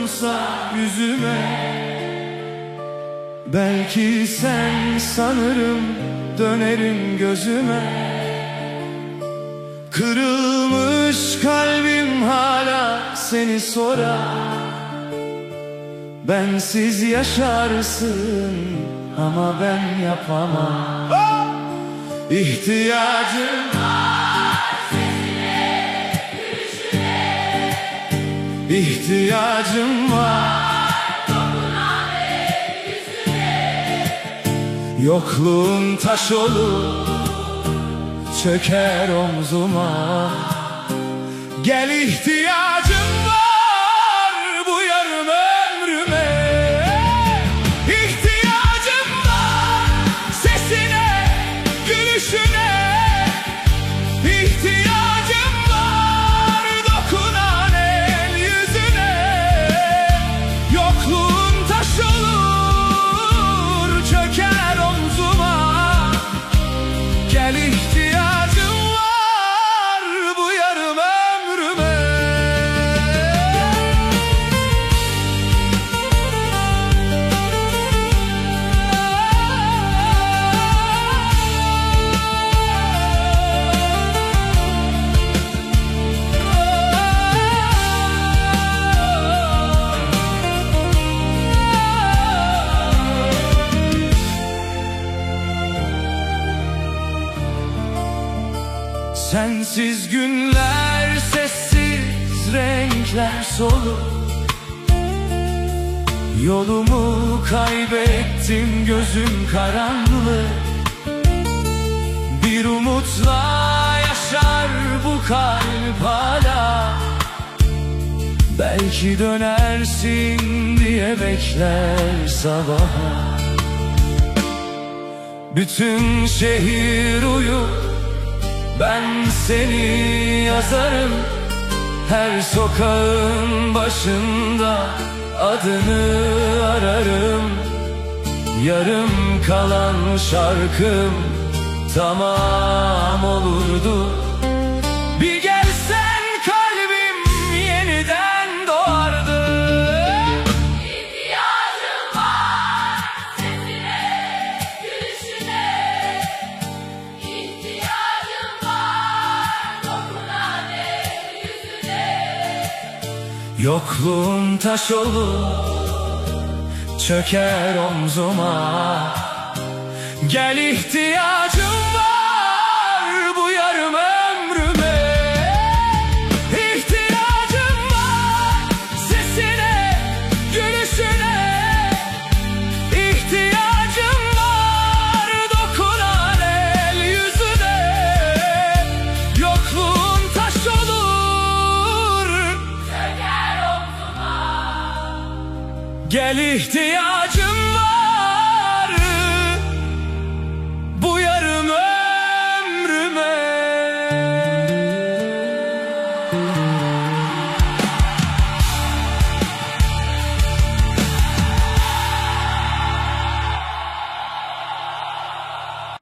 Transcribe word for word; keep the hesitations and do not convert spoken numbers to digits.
dokunsa yüzüme. Belki sen sanırım dönerim gözüme. Kırılmış kalbim hala seni sorar. Bensiz yaşarsın ama ben yapamam. İhtiyacım var sesine, gülüşüne. İhtiyacım var dokunan el yüzüne. Yokluğun taş olur, çöker omzuma. Gel, ihtiyacım var bu yarım ömrüme. İhtiyacım var sesine, gülüşüne. İhtiyacım var dokunan el yüzüne. Yokluğun taş olur, çöker omzuma. Gel, ihtiyacım var bu yarım ömrüme. Sensiz günler sessiz, renkler solur. Yolumu kaybettim, gözüm karanlık. Bir umutla yaşar bu kalp hala. Belki dönersin diye bekler sabaha. Bütün şehir uyur, ben seni yazarım. Her sokağın başında adını ararım. Yarım kalan şarkım tamam olurdu. Bir gelsen kalbim yeniden doğardı. İhtiyacım var sesine, gülüşüne. İhtiyacım var dokunan el yüzüne. Yokluğun taş olur, çöker omzuma. Gel, ihtiyacım var bu yarım ömrüme. İhtiyacım var sesine, gülüşüne. İhtiyacım var dokunan el yüzüne. Yokluğun taş olur, Çöker omzuma. gel, ihtiyacım